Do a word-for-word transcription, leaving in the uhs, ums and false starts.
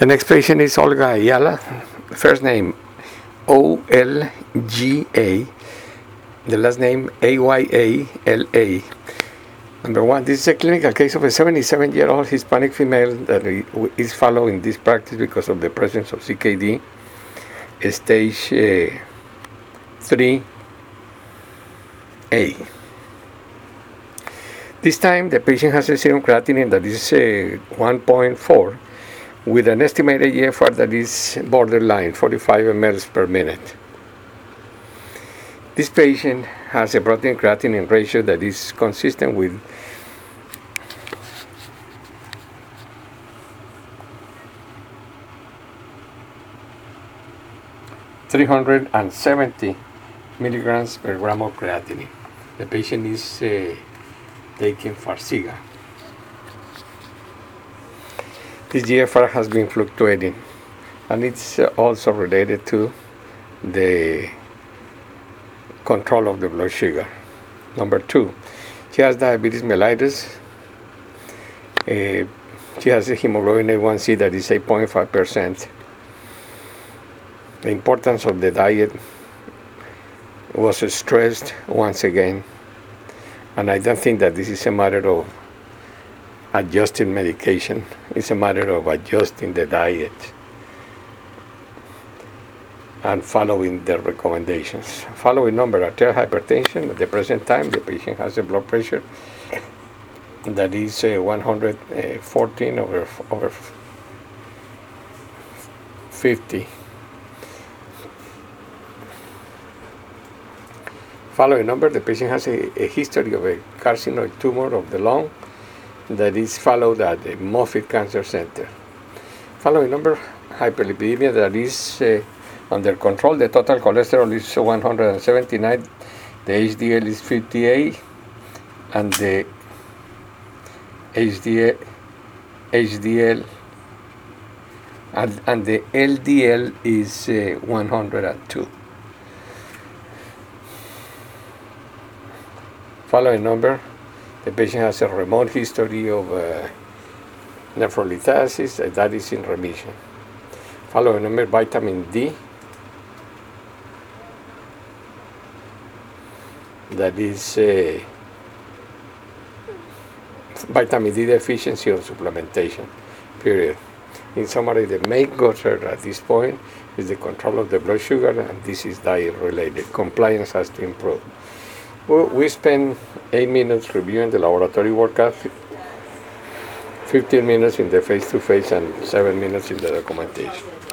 The next patient is Olga Ayala. First name O L G A. The last name A Y A L A. Number one, this is a clinical case of a seventy-seven-year-old Hispanic female that is following this practice because of the presence of C K D, stage uh, three A. This time, the patient has a serum creatinine that is uh, one point four with an estimated E F R that is borderline, forty-five milliliters per minute. This patient has a protein creatinine ratio that is consistent with three hundred seventy milligrams per gram of creatinine. The patient is uh, taking Farxiga. This G F R has been fluctuating, and it's uh, also related to the control of the blood sugar. Number two, she has diabetes mellitus. Uh, she has a hemoglobin A one C that is eight point five percent. The importance of the diet was stressed once again, and I don't think that this is a matter of adjusting medication. It's a matter of adjusting the diet and following the recommendations. Following number, arterial hypertension. At the present time, the patient has a blood pressure that is uh, one hundred fourteen over, over fifty. Following number, the patient has a, a history of a carcinoid tumor of the lung that is followed at the Moffitt Cancer Center. Following number, hyperlipidemia that is uh, under control. The total cholesterol is one hundred seventy-nine, the H D L is fifty-eight, and the H D L, H D L and, and the L D L is uh, one hundred two. Following number, the patient has a remote history of uh, nephrolithasis, uh, that is in remission. Following number, vitamin D, that is uh, vitamin D deficiency or supplementation, period. In summary, the main concern at this point is the control of the blood sugar, and this is diet related. Compliance has to improve. We spent eight minutes reviewing the laboratory workup, fifteen minutes in the face-to-face, and seven minutes in the documentation.